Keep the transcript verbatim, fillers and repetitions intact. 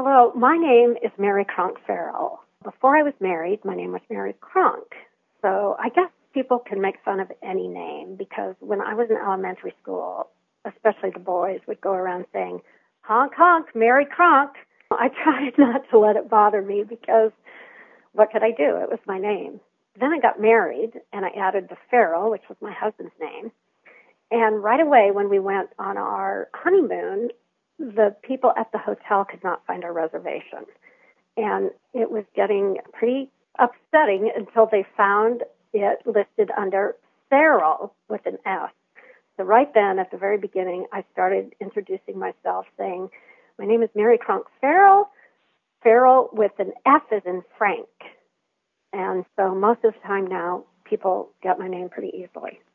Hello, my name is Mary Cronk Farrell. Before I was married, my name was Mary Cronk. So I guess people can make fun of any name because when I was in elementary school, especially the boys would go around saying, honk, honk, Mary Cronk. I tried not to let it bother me because what could I do? It was my name. Then I got married and I added the Farrell, which was my husband's name. And right away when we went on our honeymoon, the people at the hotel could not find our reservation. And it was getting pretty upsetting until they found it listed under Farrell with an S. So right then, at the very beginning, I started introducing myself saying, my name is Mary Cronk Farrell, Farrell with an F as in Frank. And so most of the time now, people get my name pretty easily.